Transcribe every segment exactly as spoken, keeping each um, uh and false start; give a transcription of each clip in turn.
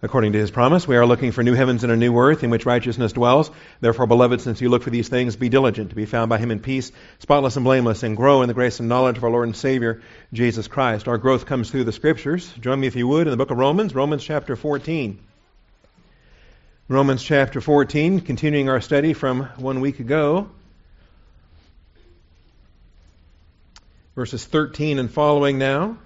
According to his promise, we are looking for new heavens and a new earth in which righteousness dwells. Therefore, beloved, since you look for these things, be diligent to be found by him in peace, spotless and blameless, and grow in the grace and knowledge of our Lord and Savior, Jesus Christ. Our growth comes through the Scriptures. Join me, if you would, in the book of Romans, Romans chapter fourteen. Romans chapter fourteen, continuing our study from one week ago. Verses thirteen and following now.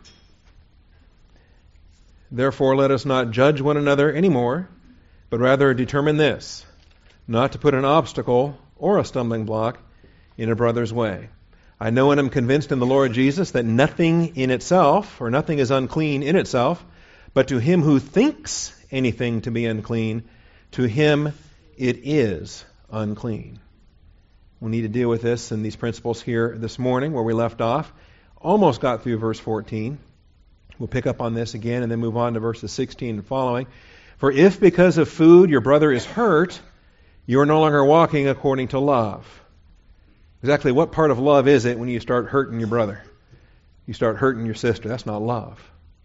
Therefore, let us not judge one another anymore, but rather determine this, not to put an obstacle or a stumbling block in a brother's way. I know and am convinced in the Lord Jesus that nothing in itself, or nothing is unclean in itself, but to him who thinks anything to be unclean, to him it is unclean. We need to deal with this and these principles here this morning where we left off. Almost got through verse fourteen. We'll pick up on this again and then move on to verses sixteen and following. For if because of food your brother is hurt, you are no longer walking according to love. Exactly what part of love is it when you start hurting your brother? You start hurting your sister. That's not love.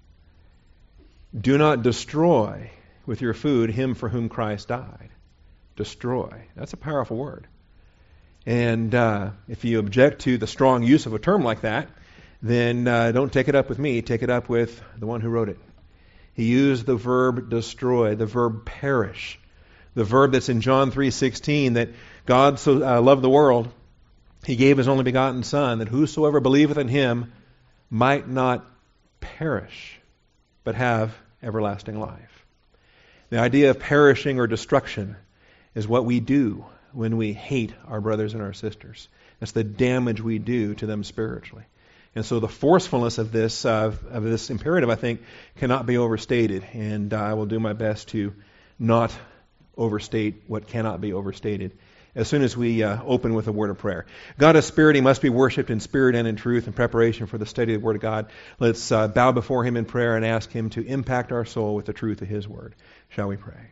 Do not destroy with your food him for whom Christ died. Destroy. That's a powerful word. And uh, if you object to the strong use of a term like that, then uh, don't take it up with me. Take it up with the one who wrote it. He used the verb destroy, the verb perish, the verb that's in John three sixteen, that God so uh, loved the world, he gave his only begotten Son, that whosoever believeth in him might not perish, but have everlasting life. The idea of perishing or destruction is what we do when we hate our brothers and our sisters. That's the damage we do to them spiritually. And so the forcefulness of this uh, of this imperative, I think, cannot be overstated. And uh, I will do my best to not overstate what cannot be overstated as soon as we uh, open with a word of prayer. God is spirit. He must be worshipped in spirit and in truth. In preparation for the study of the Word of God, let's uh, bow before him in prayer and ask him to impact our soul with the truth of his word. Shall we pray?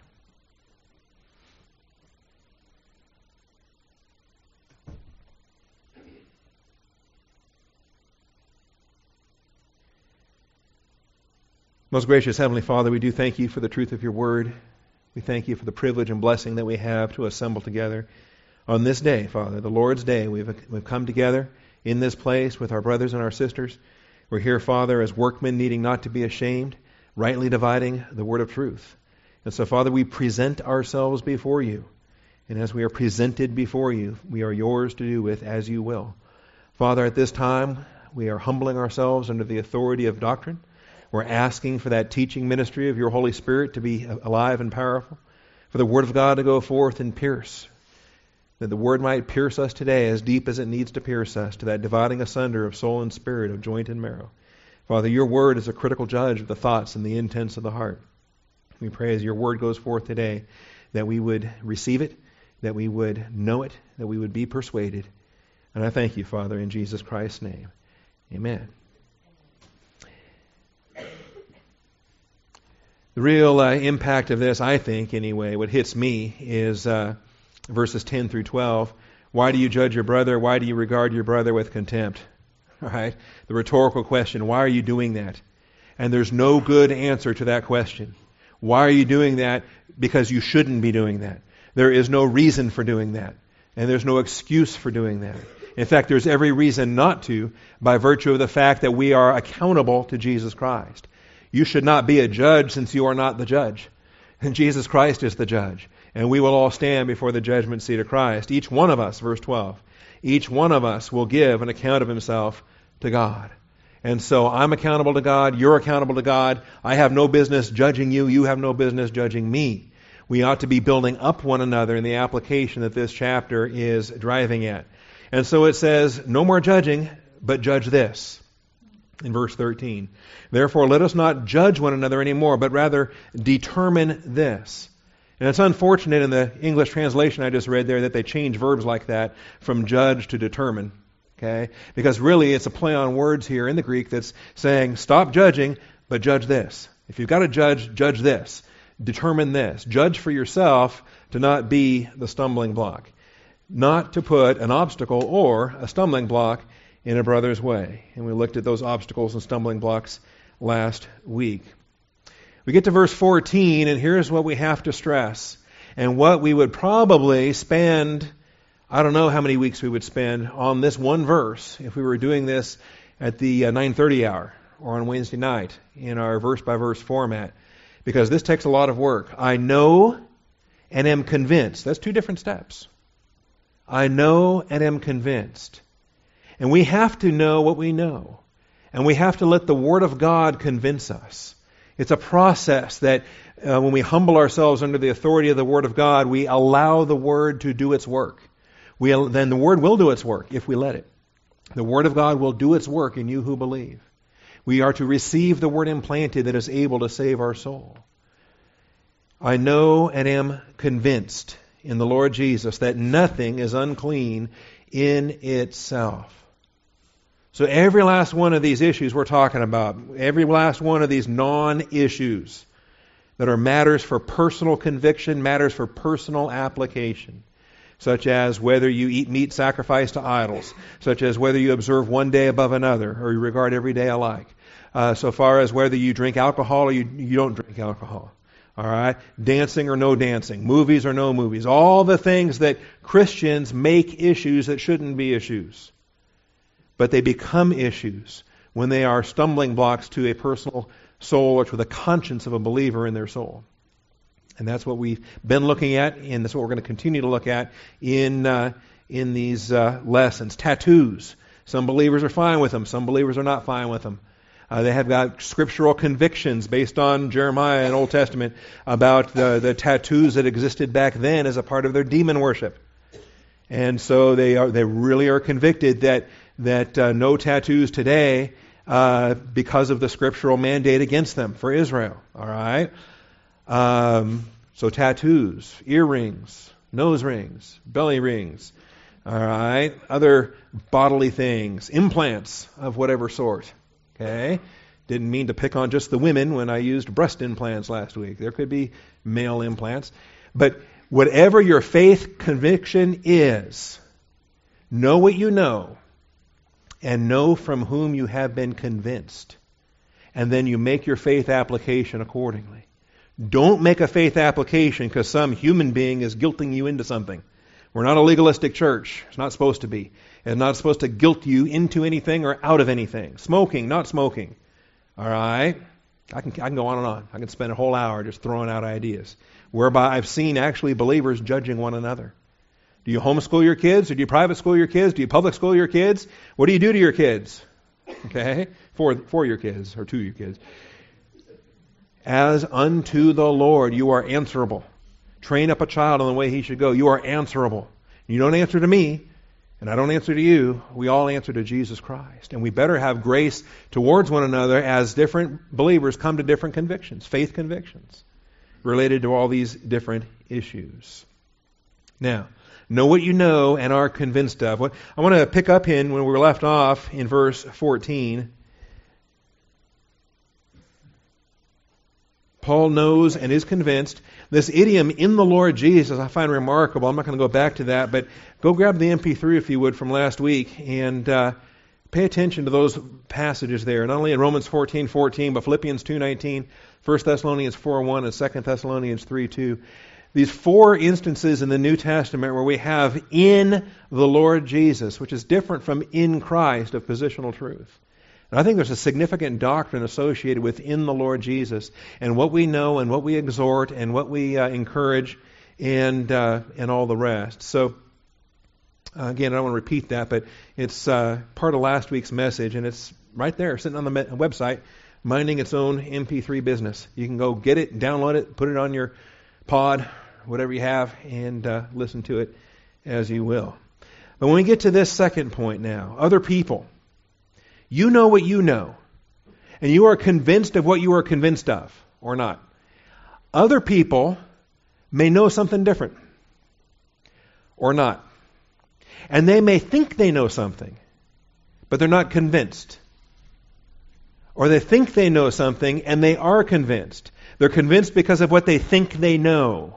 Most gracious Heavenly Father, we do thank you for the truth of your word. We thank you for the privilege and blessing that we have to assemble together on this day, Father, the Lord's Day. We've, we've come together in this place with our brothers and our sisters. We're here, Father, as workmen needing not to be ashamed, rightly dividing the word of truth. And so, Father, we present ourselves before you. And as we are presented before you, we are yours to do with as you will. Father, at this time, we are humbling ourselves under the authority of doctrine. We're asking for that teaching ministry of your Holy Spirit to be alive and powerful, for the Word of God to go forth and pierce, that the Word might pierce us today as deep as it needs to pierce us, to that dividing asunder of soul and spirit, of joint and marrow. Father, your Word is a critical judge of the thoughts and the intents of the heart. We pray as your Word goes forth today that we would receive it, that we would know it, that we would be persuaded. And I thank you, Father, in Jesus Christ's name. Amen. The real uh, impact of this, I think, anyway, what hits me is uh, verses ten through twelve. Why do you judge your brother? Why do you regard your brother with contempt? All right? The rhetorical question, why are you doing that? And there's no good answer to that question. Why are you doing that? Because you shouldn't be doing that. There is no reason for doing that. And there's no excuse for doing that. In fact, there's every reason not to, by virtue of the fact that we are accountable to Jesus Christ. You should not be a judge since you are not the judge. And Jesus Christ is the judge. And we will all stand before the judgment seat of Christ. Each one of us, verse twelve, each one of us will give an account of himself to God. And so I'm accountable to God. You're accountable to God. I have no business judging you. You have no business judging me. We ought to be building up one another in the application that this chapter is driving at. And so it says, no more judging, but judge this. In verse thirteen, therefore let us not judge one another anymore, but rather determine this. And it's unfortunate in the English translation I just read there that they change verbs like that from judge to determine. Okay? Because really it's a play on words here in the Greek that's saying stop judging, but judge this. If you've got to judge, judge this. Determine this. Judge for yourself to not be the stumbling block. Not to put an obstacle or a stumbling block in a brother's way. And we looked at those obstacles and stumbling blocks last week. We get to verse fourteen, and here's what we have to stress. And what we would probably spend, I don't know how many weeks we would spend on this one verse if we were doing this at the uh, nine thirty hour or on Wednesday night in our verse-by-verse format, because this takes a lot of work. I know and am convinced. That's two different steps. I know and am convinced. And we have to know what we know. And we have to let the Word of God convince us. It's a process that uh, when we humble ourselves under the authority of the Word of God, we allow the Word to do its work. We, then the Word will do its work if we let it. The Word of God will do its work in you who believe. We are to receive the Word implanted that is able to save our soul. I know and am convinced in the Lord Jesus that nothing is unclean in itself. So every last one of these issues we're talking about, every last one of these non-issues that are matters for personal conviction, matters for personal application, such as whether you eat meat sacrificed to idols, such as whether you observe one day above another, or you regard every day alike, uh, so far as whether you drink alcohol or you, you don't drink alcohol. All right? Dancing or no dancing, movies or no movies, all the things that Christians make issues that shouldn't be issues. But they become issues when they are stumbling blocks to a personal soul or to the conscience of a believer in their soul. And that's what we've been looking at, and that's what we're going to continue to look at in uh, in these uh, lessons. Tattoos. Some believers are fine with them. Some believers are not fine with them. Uh, they have got scriptural convictions based on Jeremiah and Old Testament about the, the tattoos that existed back then as a part of their demon worship. And so they are they really are convicted that that uh, no tattoos today uh, because of the scriptural mandate against them for Israel. All right? Um, so tattoos, earrings, nose rings, belly rings, all right? Other bodily things, implants of whatever sort. Okay? Didn't mean to pick on just the women when I used breast implants last week. There could be male implants. But whatever your faith conviction is, know what you know and know from whom you have been convinced. And then you make your faith application accordingly. Don't make a faith application because some human being is guilting you into something. We're not a legalistic church. It's not supposed to be. It's not supposed to guilt you into anything or out of anything. Smoking, not smoking. All right? I can, I can go on and on. I can spend a whole hour just throwing out ideas, whereby I've seen actually believers judging one another. Do you homeschool your kids, or do you private school your kids? Do you public school your kids? What do you do to your kids? Okay? For, for your kids, or to your kids. As unto the Lord, you are answerable. Train up a child in the way he should go. You are answerable. You don't answer to me, and I don't answer to you. We all answer to Jesus Christ. And we better have grace towards one another as different believers come to different convictions, faith convictions, related to all these different issues. Now, know what you know and are convinced of. What I want to pick up in when we were left off in verse fourteen. Paul knows and is convinced. This idiom, in the Lord Jesus, I find remarkable. I'm not going to go back to that, but go grab the M P three, if you would, from last week, and uh, pay attention to those passages there. Not only in Romans fourteen fourteen, but Philippians two nineteen, First Thessalonians four one, and Second Thessalonians three two. These four instances in the New Testament where we have in the Lord Jesus, which is different from in Christ of positional truth. And I think there's a significant doctrine associated with in the Lord Jesus and what we know and what we exhort and what we uh, encourage and uh, and all the rest. So, uh, again, I don't want to repeat that, but it's uh, part of last week's message, and it's right there sitting on the me- website, minding its own M P three business. You can go get it, download it, put it on your pod, whatever you have, and uh, listen to it as you will. But when we get to this second point now, other people. You know what you know, and you are convinced of what you are convinced of, or not. Other people may know something different, or not. And they may think they know something, but they're not convinced. Or they think they know something, and they are convinced. They're convinced because of what they think they know.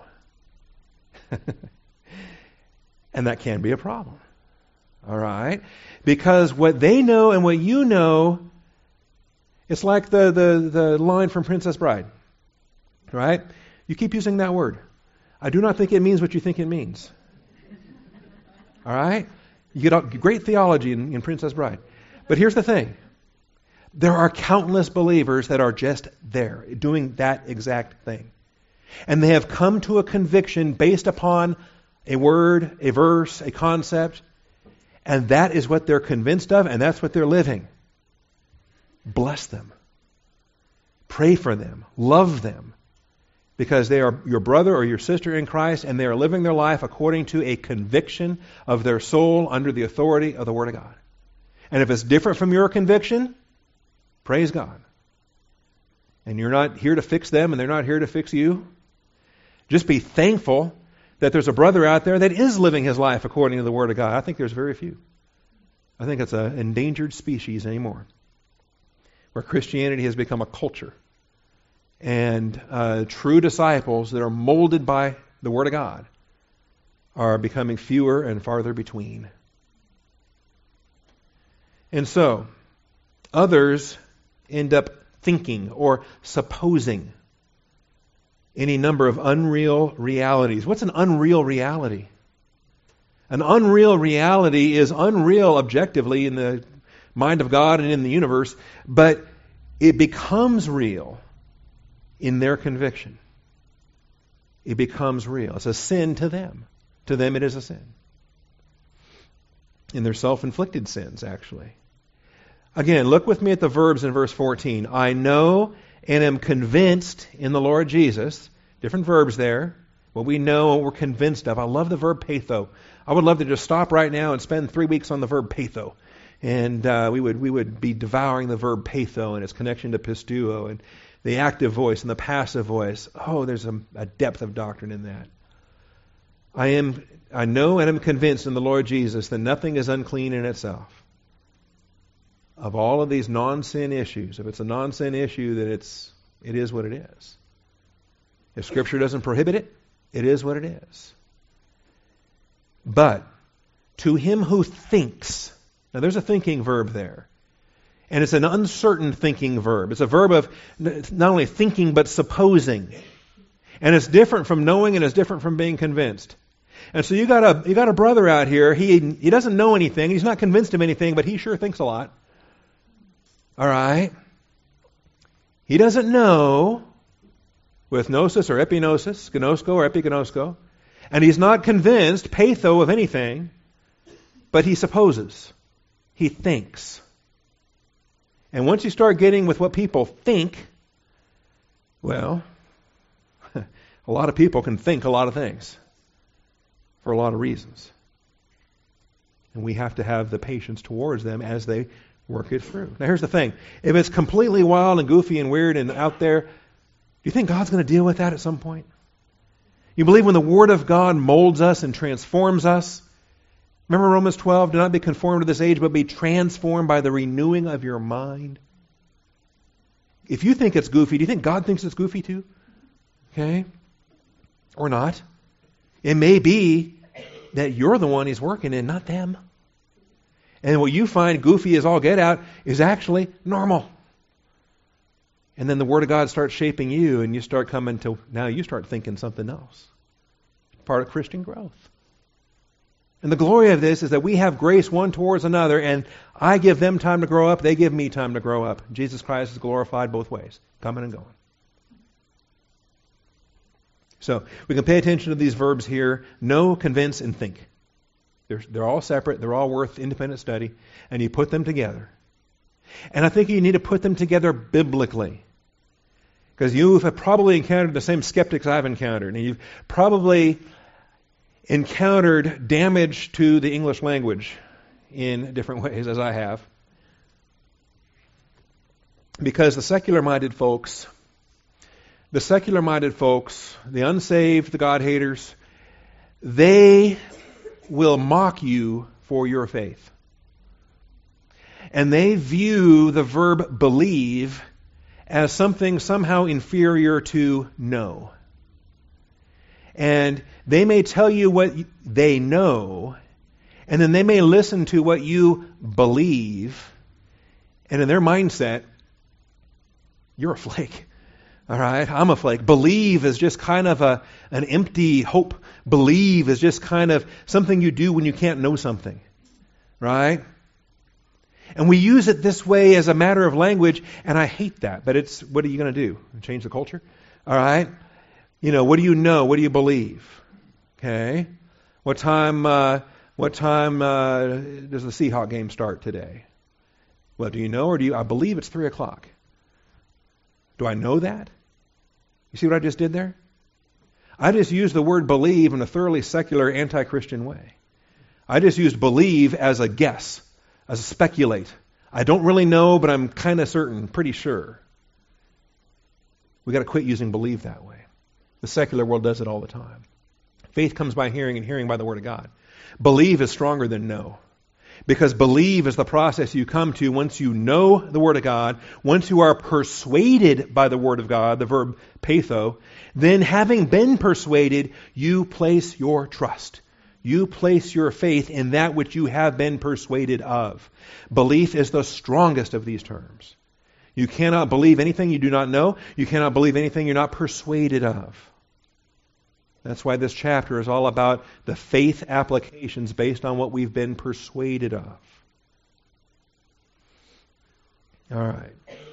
And that can be a problem. All right? Because what they know and what you know, it's like the, the, the line from Princess Bride. right? You keep using that word. I do not think it means what you think it means. All right? You get a great theology in, in Princess Bride. But here's the thing. There are countless believers that are just there, doing that exact thing. And they have come to a conviction based upon a word, a verse, a concept, and that is what they're convinced of, and that's what they're living. Bless them. Pray for them. Love them. Because they are your brother or your sister in Christ, and they are living their life according to a conviction of their soul under the authority of the Word of God. And if it's different from your conviction, praise God. And you're not here to fix them, and they're not here to fix you. Just be thankful that there's a brother out there that is living his life according to the Word of God. I think there's very few. I think it's an endangered species anymore, where Christianity has become a culture. And uh, true disciples that are molded by the Word of God are becoming fewer and farther between. And so, others end up thinking or supposing any number of unreal realities. What's an unreal reality? An unreal reality is unreal objectively in the mind of God and in the universe, but it becomes real in their conviction. It becomes real. It's a sin to them. To them it is a sin. In their self-inflicted sins, actually. Again, look with me at the verbs in verse fourteen. I know and am convinced in the Lord Jesus. Different verbs there. What we know, what we're convinced of. I love the verb patho. I would love to just stop right now and spend three weeks on the verb patho. And uh, we would we would be devouring the verb patho and its connection to pistuo and the active voice and the passive voice. Oh, there's a, a depth of doctrine in that. I am, I know and am convinced in the Lord Jesus that nothing is unclean in itself. Of all of these non-sin issues, if it's a non-sin issue, then it's it is what it is. If Scripture doesn't prohibit it, it is what it is. But to him who thinks, now there's a thinking verb there. And it's an uncertain thinking verb. It's a verb of not only thinking, but supposing. And it's different from knowing, and it's different from being convinced. And so you got a you got a brother out here. He he doesn't know anything. He's not convinced of anything, but he sure thinks a lot. All right? He doesn't know with gnosis or epignosis, gnosko or epignosko. And he's not convinced, patho, of anything, but he supposes. He thinks. And once you start getting with what people think, well, a lot of people can think a lot of things for a lot of reasons. And we have to have the patience towards them as they work it through. Now here's the thing. If it's completely wild and goofy and weird and out there, do you think God's going to deal with that at some point? You believe when the Word of God molds us and transforms us? Remember Romans twelve, do not be conformed to this age, but be transformed by the renewing of your mind. If you think it's goofy, do you think God thinks it's goofy too? Okay? Or not? It may be that you're the one He's working in, not them. And what you find goofy as all get out is actually normal. And then the Word of God starts shaping you, and you start coming to, now you start thinking something else. Part of Christian growth. And the glory of this is that we have grace one towards another, and I give them time to grow up, they give me time to grow up. Jesus Christ is glorified both ways, coming and going. So we can pay attention to these verbs here: know, convince, and think. They're, they're all separate, they're all worth independent study, and you put them together. And I think you need to put them together biblically. Because you have probably encountered the same skeptics I've encountered, and you've probably encountered damage to the English language in different ways, as I have. Because the secular-minded folks, the secular-minded folks, the unsaved, the God-haters, they will mock you for your faith. And they view the verb believe as something somehow inferior to know. And they may tell you what they know, and then they may listen to what you believe, and in their mindset, you're a flake. All right, I'm a flake. Believe is just kind of a an empty hope. Believe is just kind of something you do when you can't know something, right? And we use it this way as a matter of language, and I hate that. But it's, what are you going to do? Change the culture? All right? You know, what do you know? What do you believe? Okay? What time? Uh, what time uh, does the Seahawk game start today? Well, do you know, or do you? I believe it's three o'clock. Do I know that? You see what I just did there? I just used the word believe in a thoroughly secular, anti-Christian way. I just used believe as a guess, as a speculate. I don't really know, but I'm kind of certain, pretty sure. We've got to quit using believe that way. The secular world does it all the time. Faith comes by hearing, and hearing by the Word of God. Believe is stronger than know. Because believe is the process you come to once you know the Word of God, once you are persuaded by the Word of God, the verb peitho, then having been persuaded, you place your trust. You place your faith in that which you have been persuaded of. Belief is the strongest of these terms. You cannot believe anything you do not know. You cannot believe anything you're not persuaded of. That's why this chapter is all about the faith applications based on what we've been persuaded of. All right.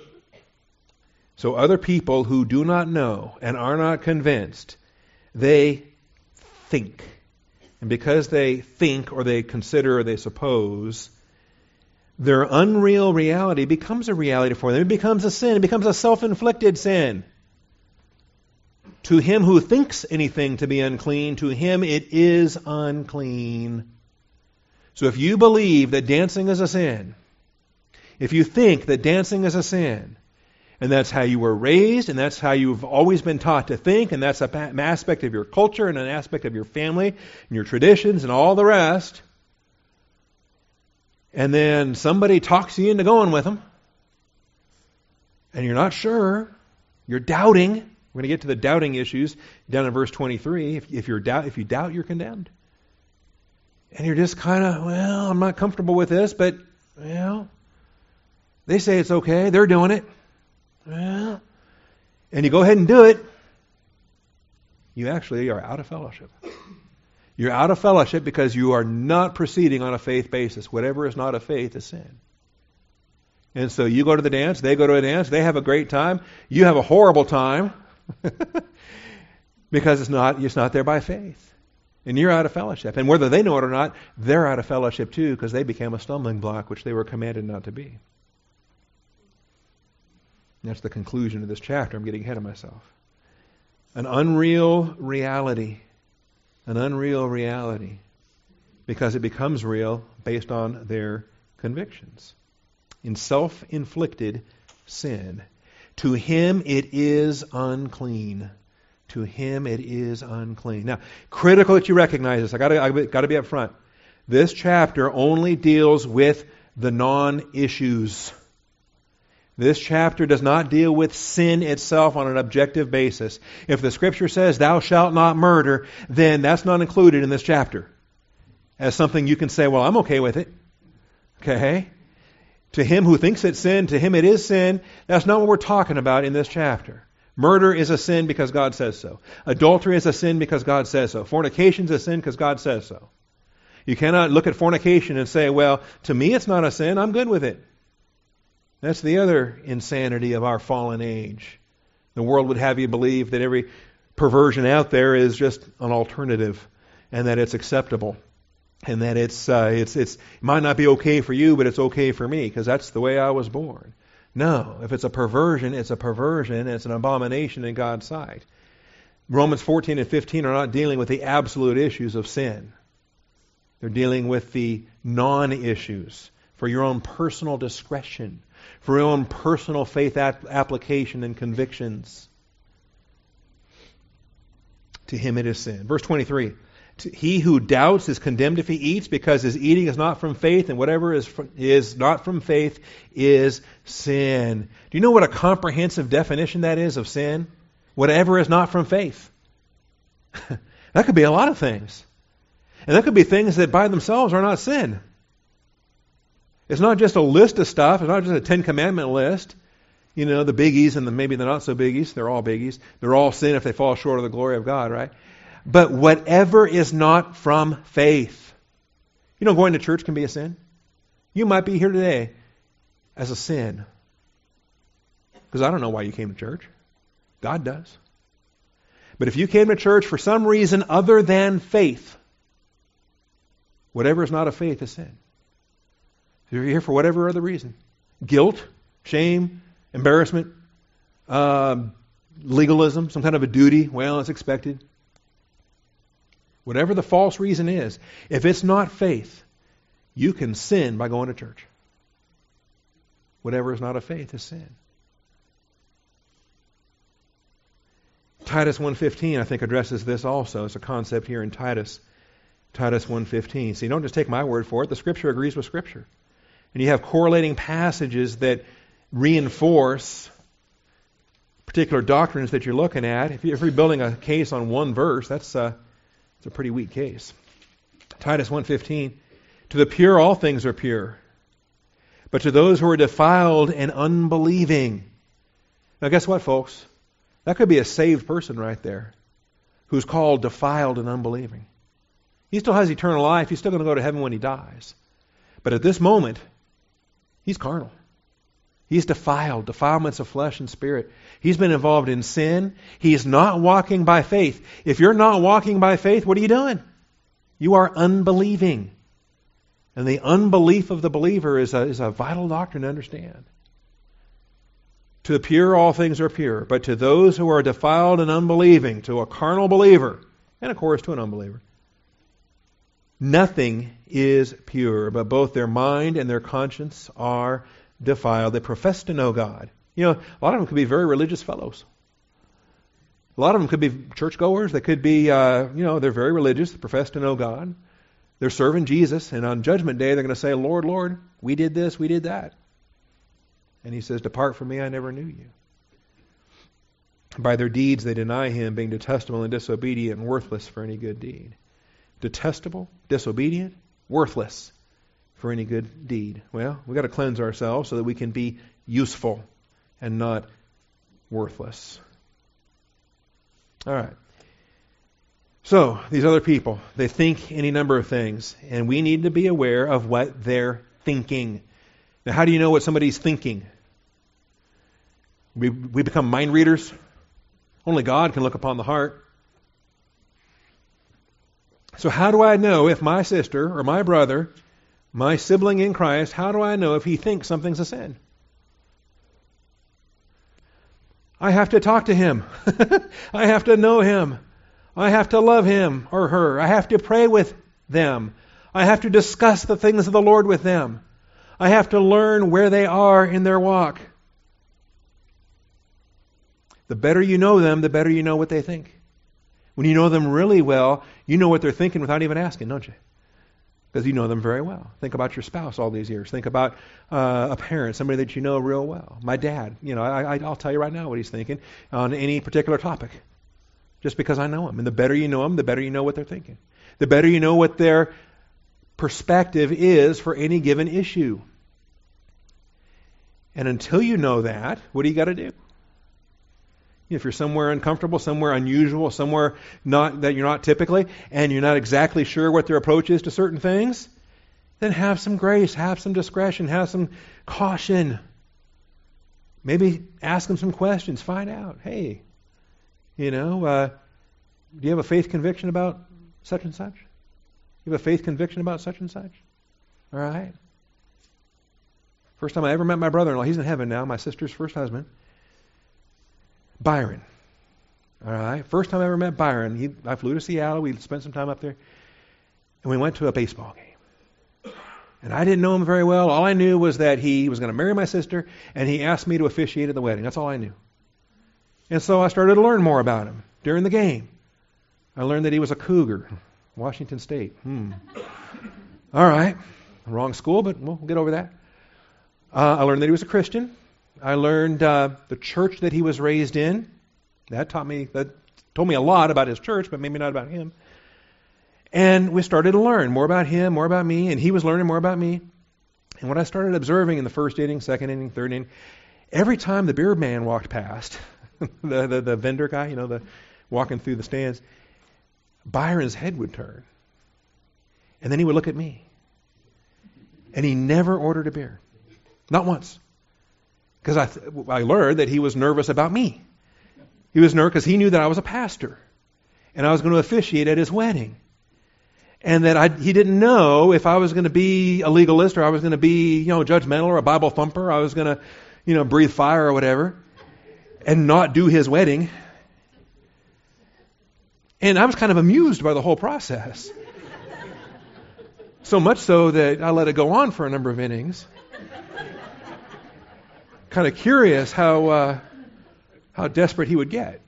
So other people who do not know and are not convinced, they think. And because they think or they consider or they suppose, their unreal reality becomes a reality for them. It becomes a sin. It becomes a self-inflicted sin. To him who thinks anything to be unclean, to him it is unclean. So if you believe that dancing is a sin, if you think that dancing is a sin, and that's how you were raised, and that's how you've always been taught to think, and that's an aspect of your culture and an aspect of your family and your traditions and all the rest, and then somebody talks you into going with them, and you're not sure, you're doubting. We're going to get to the doubting issues down in verse twenty-three. If, if, you're doubt, if you doubt, you're condemned. And you're just kind of, well, I'm not comfortable with this, but, well, they say it's okay. They're doing it. Well, and you go ahead and do it. You actually are out of fellowship. You're out of fellowship because you are not proceeding on a faith basis. Whatever is not a faith is sin. And so you go to the dance, they go to a dance, they have a great time, you have a horrible time. Because it's not it's not there by faith. And you're out of fellowship. And whether they know it or not, they're out of fellowship too, because they became a stumbling block, which they were commanded not to be. And that's the conclusion of this chapter. I'm getting ahead of myself. An unreal reality. An unreal reality. Because it becomes real based on their convictions. In self-inflicted sin. To him it is unclean. To him it is unclean. Now, critical that you recognize this. I got I got to be up front. This chapter only deals with the non-issues. This chapter does not deal with sin itself on an objective basis. If the Scripture says, "Thou shalt not murder," then that's not included in this chapter as something you can say, "Well, I'm okay with it." Okay. To him who thinks it's sin, to him it is sin. That's not what we're talking about in this chapter. Murder is a sin because God says so. Adultery is a sin because God says so. Fornication is a sin because God says so. You cannot look at fornication and say, well, to me it's not a sin, I'm good with it. That's the other insanity of our fallen age. The world would have you believe that every perversion out there is just an alternative and that it's acceptable. And that it's uh, it's it's it might not be okay for you, but it's okay for me because that's the way I was born. No, if it's a perversion, it's a perversion. It's an abomination in God's sight. Romans fourteen and fifteen are not dealing with the absolute issues of sin. They're dealing with the non-issues for your own personal discretion, for your own personal faith application and convictions. To him it is sin. Verse twenty-three. He who doubts is condemned if he eats, because his eating is not from faith, and whatever is from, is not from faith is sin. Do you know what a comprehensive definition that is of sin? Whatever is not from faith. That could be a lot of things. And that could be things that by themselves are not sin. It's not just a list of stuff. It's not just a Ten Commandment list. You know, the biggies and the maybe the not so biggies. They're all biggies. They're all sin if they fall short of the glory of God, right? But whatever is not from faith. You know, going to church can be a sin. You might be here today as a sin. Because I don't know why you came to church. God does. But if you came to church for some reason other than faith, whatever is not of faith is sin. If you're here for whatever other reason, guilt, shame, embarrassment, uh, legalism, some kind of a duty, well, it's expected. Whatever the false reason is, if it's not faith, you can sin by going to church. Whatever is not of faith is sin. Titus one fifteen, I think, addresses this also. It's a concept here in Titus. Titus one fifteen. So you don't just take my word for it. The Scripture agrees with Scripture. And you have correlating passages that reinforce particular doctrines that you're looking at. If you're building a case on one verse, that's a, that's a pretty weak case. Titus one fifteen. To the pure all things are pure, but to those who are defiled and unbelieving. Now guess what, folks? That could be a saved person right there who's called defiled and unbelieving. He still has eternal life. He's still going to go to heaven when he dies. But at this moment, he's carnal. He's defiled, defilements of flesh and spirit. He's been involved in sin. He's not walking by faith. If you're not walking by faith, what are you doing? You are unbelieving. And the unbelief of the believer is a, is a vital doctrine to understand. To the pure, all things are pure. But to those who are defiled and unbelieving, to a carnal believer, and of course to an unbeliever, nothing is pure, but both their mind and their conscience are defiled. They profess to know God. You know, a lot of them could be very religious fellows. A lot of them could be churchgoers. They could be, uh, you know, they're very religious, they profess to know God. They're serving Jesus, and on Judgment Day they're going to say, Lord, Lord, we did this, we did that. And he says, depart from me, I never knew you. By their deeds they deny him, being detestable and disobedient and worthless for any good deed. Detestable, disobedient, worthless for any good deed. Well, we've got to cleanse ourselves so that we can be useful and not worthless. All right. So, these other people, they think any number of things, and we need to be aware of what they're thinking. Now, how do you know what somebody's thinking? We, we become mind readers. Only God can look upon the heart. So how do I know if my sister or my brother, my sibling in Christ, how do I know if he thinks something's a sin? I have to talk to him. I have to know him. I have to love him or her. I have to pray with them. I have to discuss the things of the Lord with them. I have to learn where they are in their walk. The better you know them, the better you know what they think. When you know them really well, you know what they're thinking without even asking, don't you? Because you know them very well. Think about your spouse all these years. Think about uh, a parent, somebody that you know real well. My dad, you know, I, I, I'll tell you right now what he's thinking on any particular topic. Just because I know him. And the better you know him, the better you know what they're thinking. The better you know what their perspective is for any given issue. And until you know that, what do you got to do? If you're somewhere uncomfortable, somewhere unusual, somewhere not that you're not typically, and you're not exactly sure what their approach is to certain things, then have some grace, have some discretion, have some caution. Maybe ask them some questions. Find out, hey, you know, uh, do you have a faith conviction about such and such? You have a faith conviction about such and such? All right. First time I ever met my brother-in-law, he's in heaven now, my sister's first husband, Byron. All right. First time I ever met Byron, he, I flew to Seattle. We spent some time up there, and we went to a baseball game. And I didn't know him very well. All I knew was that he was going to marry my sister, and he asked me to officiate at the wedding. That's all I knew. And so I started to learn more about him during the game. I learned that he was a Cougar, Washington State. Hmm. All right. Wrong school, but we'll get over that. Uh, I learned that he was a Christian. I learned uh, the church that he was raised in. That taught me, that told me a lot about his church, but maybe not about him. And we started to learn more about him, more about me, and he was learning more about me. And what I started observing in the first inning, second inning, third inning, every time the beer man walked past, the, the the vendor guy, you know, the walking through the stands, Byron's head would turn. And then he would look at me. And he never ordered a beer. Not once. Because I, th- I learned that he was nervous about me. He was nervous because he knew that I was a pastor. And I was going to officiate at his wedding. And that I, he didn't know if I was going to be a legalist or I was going to be, you know, judgmental or a Bible thumper. I was going to, you know, breathe fire or whatever. And not do his wedding. And I was kind of amused by the whole process. So much so that I let it go on for a number of innings. Kind of curious how uh, how desperate he would get.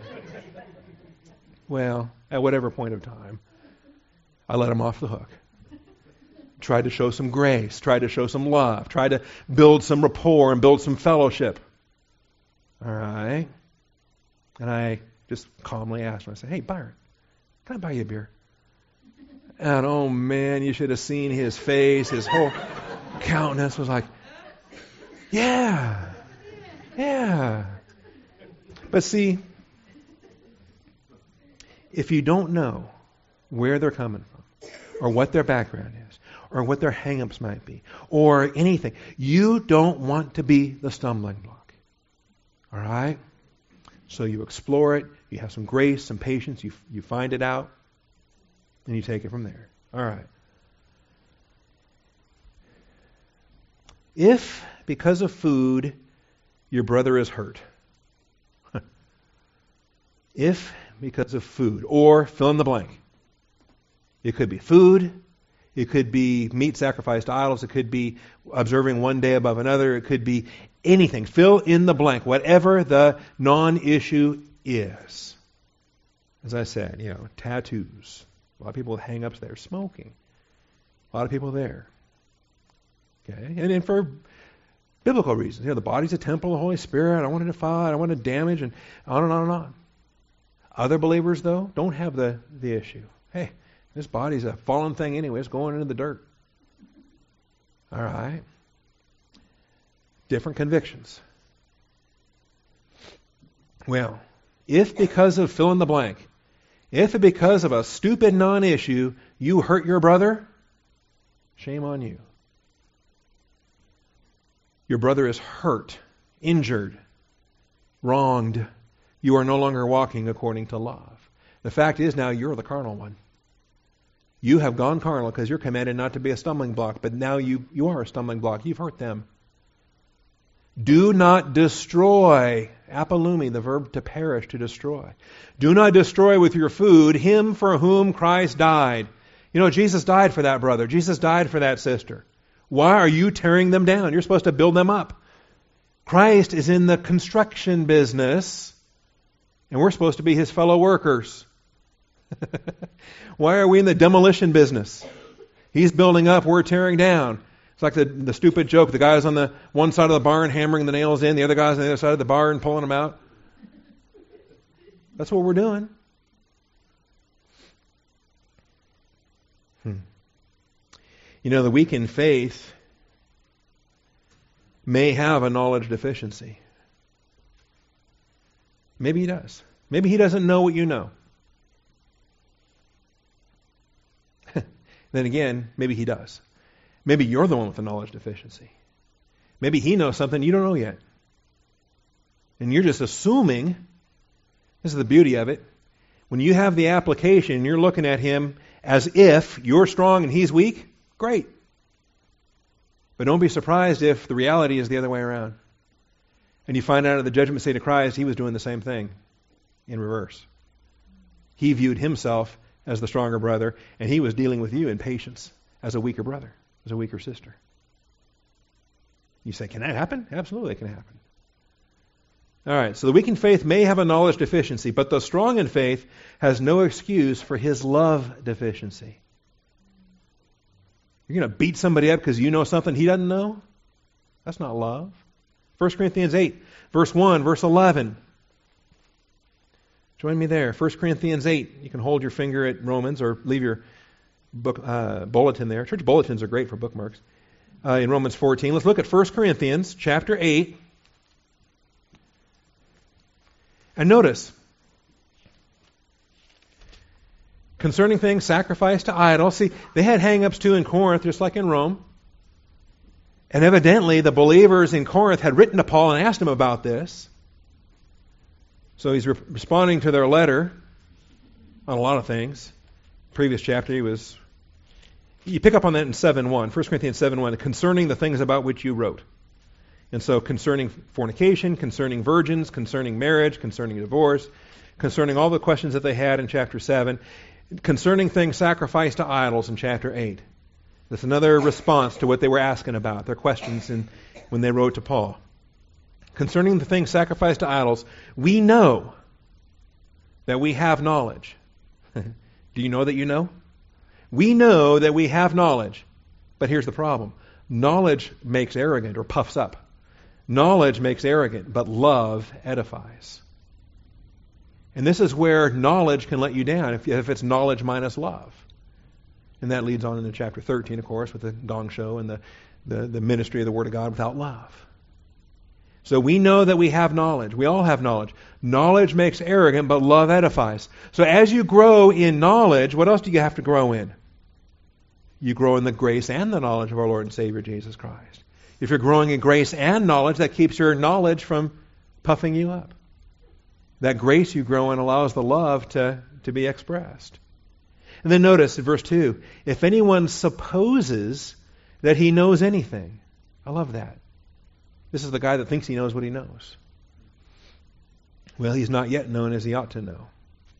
Well, at whatever point of time, I let him off the hook. Tried to show some grace, tried to show some love, tried to build some rapport and build some fellowship. All right. And I just calmly asked him, I said, hey, Byron, can I buy you a beer? And oh man, you should have seen his face, his whole countenance was like, yeah, yeah. But see, if you don't know where they're coming from, or what their background is, or what their hang-ups might be, or anything, you don't want to be the stumbling block. All right? So you explore it, you have some grace, some patience, you you find it out, and you take it from there. All right. If, because of food, your brother is hurt. If, because of food, or fill in the blank. It could be food, it could be meat sacrificed to idols, it could be observing one day above another, it could be anything. Fill in the blank, whatever the non-issue is. As I said, you know, tattoos. A lot of people with hang-ups there. Smoking. A lot of people there. Okay? And then for biblical reasons. You know, the body's a temple of the Holy Spirit. I don't want to defile it. I don't want to damage, and on and on and on. Other believers, though, don't have the, the issue. Hey, this body's a fallen thing anyway. It's going into the dirt. All right? Different convictions. Well, if because of fill in the blank, if because of a stupid non-issue you hurt your brother, shame on you. Your brother is hurt, injured, wronged. You are no longer walking according to love. The fact is now you're the carnal one. You have gone carnal because you're commanded not to be a stumbling block, but now you, you are a stumbling block. You've hurt them. Do not destroy, apolumi, the verb to perish, to destroy. Do not destroy with your food him for whom Christ died. You know, Jesus died for that brother. Jesus died for that sister. Why are you tearing them down? You're supposed to build them up. Christ is in the construction business, and we're supposed to be his fellow workers. Why are we in the demolition business? He's building up, we're tearing down. It's like the, the stupid joke. The guy's on the one side of the barn hammering the nails in, the other guy's on the other side of the barn pulling them out. That's what we're doing. Hmm. You know, the weak in faith may have a knowledge deficiency. Maybe he does. Maybe he doesn't know what you know. Then again, maybe he does. Maybe you're the one with the knowledge deficiency. Maybe he knows something you don't know yet. And you're just assuming, this is the beauty of it, when you have the application and you're looking at him as if you're strong and he's weak, great. But don't be surprised if the reality is the other way around. And you find out at the judgment seat of Christ, he was doing the same thing in reverse. He viewed himself as the stronger brother, and he was dealing with you in patience as a weaker brother, as a weaker sister. You say, can that happen? Absolutely, it can happen. All right, so the weak in faith may have a knowledge deficiency, but the strong in faith has no excuse for his love deficiency. You're going to beat somebody up because you know something he doesn't know? That's not love. First Corinthians eight, verse one, verse eleven. Join me there. First Corinthians eight. You can hold your finger at Romans or leave your book uh, bulletin there. Church bulletins are great for bookmarks. Uh, in Romans fourteen. Let's look at First Corinthians chapter eight. And notice, concerning things sacrificed to idols, see, they had hang-ups too in Corinth, just like in Rome. And evidently, the believers in Corinth had written to Paul and asked him about this. So he's re- responding to their letter on a lot of things. Previous chapter, he was... You pick up on that in seven one, First Corinthians seven one, concerning the things about which you wrote. And so concerning fornication, concerning virgins, concerning marriage, concerning divorce, concerning all the questions that they had in chapter seven, concerning things sacrificed to idols in chapter eight. That's another response to what they were asking about, their questions in, when they wrote to Paul. Concerning the things sacrificed to idols, we know that we have knowledge. Do you know that you know? We know that we have knowledge. But here's the problem. Knowledge makes arrogant or puffs up. Knowledge makes arrogant, but love edifies. And this is where knowledge can let you down, if, if it's knowledge minus love. And that leads on into chapter thirteen, of course, with the gong show and the, the, the ministry of the Word of God without love. So we know that we have knowledge. We all have knowledge. Knowledge makes arrogant, but love edifies. So as you grow in knowledge, what else do you have to grow in? You grow in the grace and the knowledge of our Lord and Savior Jesus Christ. If you're growing in grace and knowledge, that keeps your knowledge from puffing you up. That grace you grow in allows the love to, to be expressed. And then notice in verse two, if anyone supposes that he knows anything. I love that. This is the guy that thinks he knows what he knows. Well, he's not yet known as he ought to know.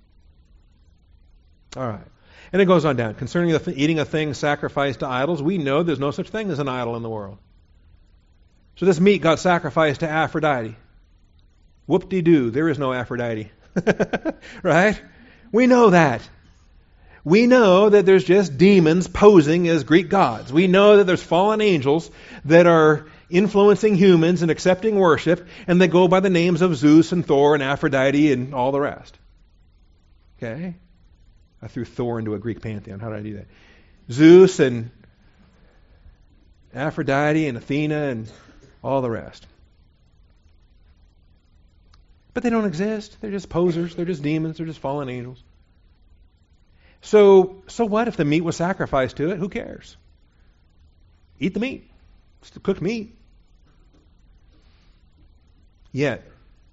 All right. And it goes on down. Concerning the th- eating of things sacrificed to idols, we know there's no such thing as an idol in the world. So this meat got sacrificed to Aphrodite. Whoop-de-doo, there is no Aphrodite. Right? We know that. We know that there's just demons posing as Greek gods. We know that there's fallen angels that are influencing humans and accepting worship, and they go by the names of Zeus and Thor and Aphrodite and all the rest. Okay? I threw Thor into a Greek pantheon. How did I do that? Zeus and Aphrodite and Athena and all the rest. But they don't exist. They're just posers. They're just demons. They're just fallen angels. So, so what if the meat was sacrificed to it? Who cares? Eat the meat. It's the cooked meat. Yet,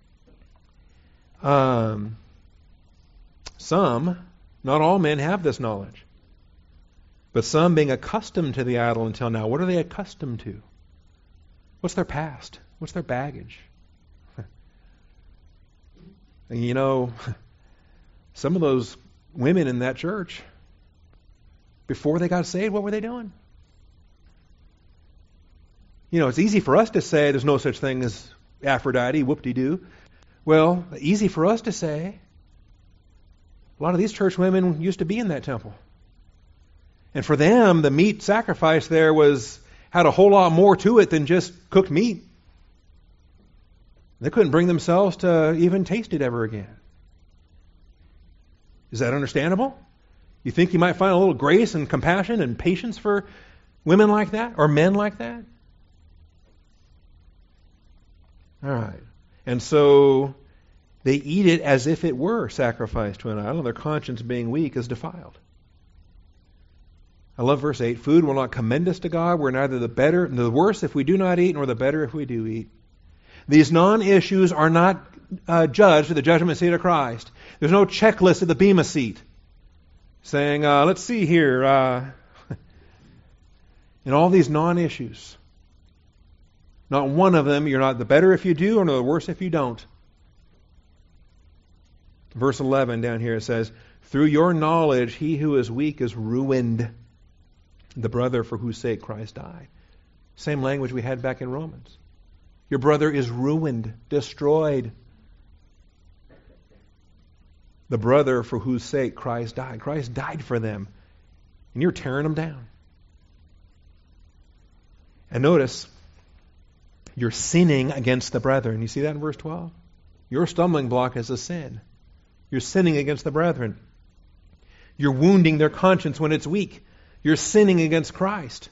um, some, not all men have this knowledge. But some, being accustomed to the idol until now, what are they accustomed to? What's their past? What's their baggage? And you know, some of those women in that church, before they got saved, what were they doing? You know, it's easy for us to say there's no such thing as Aphrodite, whoop-de-doo. Well, easy for us to say. A lot of these church women used to be in that temple. And for them, the meat sacrifice there was had a whole lot more to it than just cooked meat. They couldn't bring themselves to even taste it ever again. Is that understandable? You think you might find a little grace and compassion and patience for women like that or men like that? All right. And so they eat it as if it were sacrificed to an idol, their conscience being weak is defiled. I love verse eight. Food will not commend us to God. We're neither the better nor the worse if we do not eat, nor the better if we do eat. These non-issues are not uh, judged at the judgment seat of Christ. There's no checklist at the Bema seat saying, uh, let's see here, uh, in all these non-issues. Not one of them, you're not the better if you do, or the worse if you don't. Verse eleven down here says, through your knowledge, he who is weak is ruined, the brother for whose sake Christ died. Same language we had back in Romans. Your brother is ruined, destroyed. The brother for whose sake Christ died. Christ died for them. And you're tearing them down. And notice, you're sinning against the brethren. You see that in verse twelve? Your stumbling block is a sin. You're sinning against the brethren. You're wounding their conscience when it's weak. You're sinning against Christ.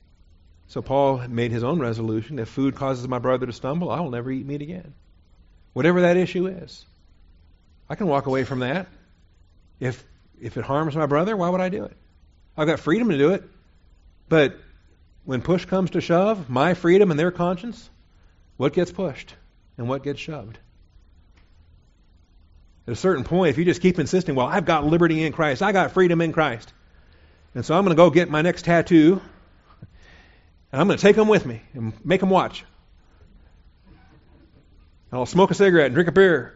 So Paul made his own resolution. If food causes my brother to stumble, I will never eat meat again. Whatever that issue is. I can walk away from that. If if it harms my brother, why would I do it? I've got freedom to do it. But when push comes to shove, my freedom and their conscience, what gets pushed and what gets shoved? At a certain point, if you just keep insisting, well, I've got liberty in Christ, I got freedom in Christ, and so I'm going to go get my next tattoo, and I'm going to take them with me and make them watch. I'll smoke a cigarette and drink a beer.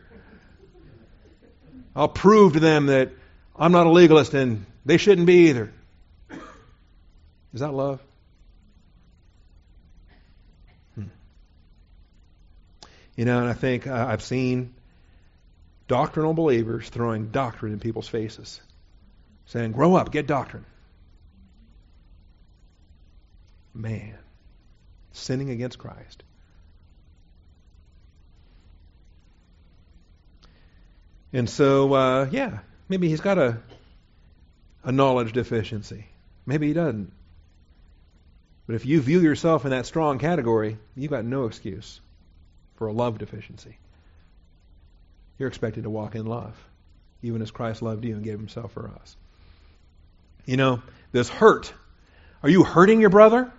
I'll prove to them that I'm not a legalist and they shouldn't be either. Is that love? Hmm. You know, and I think uh, I've seen doctrinal believers throwing doctrine in people's faces, saying, grow up, get doctrine. Man, sinning against Christ. And so, uh, yeah, maybe he's got a, a knowledge deficiency. Maybe he doesn't. But if you view yourself in that strong category, you've got no excuse for a love deficiency. You're expected to walk in love, even as Christ loved you and gave himself for us. You know, this hurt. Are you hurting your brother?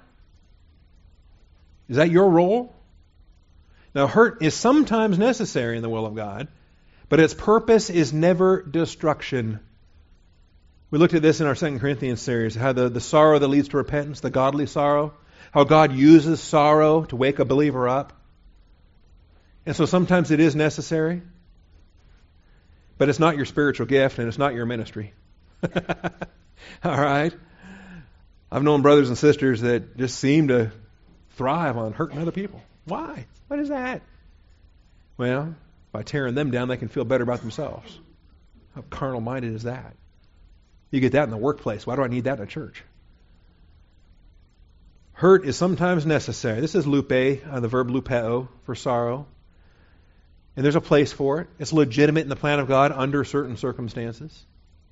Is that your role? Now, hurt is sometimes necessary in the will of God, but its purpose is never destruction. We looked at this in our Second Corinthians series, how the, the sorrow that leads to repentance, the godly sorrow, how God uses sorrow to wake a believer up. And so sometimes it is necessary, but it's not your spiritual gift and it's not your ministry. All right? I've known brothers and sisters that just seem to thrive on hurting other people. Why? What is that? Well, by tearing them down, they can feel better about themselves. How carnal-minded is that? You get that in the workplace. Why do I need that in a church? Hurt is sometimes necessary. This is lupe, uh, the verb lupeo, for sorrow. And there's a place for it. It's legitimate in the plan of God under certain circumstances.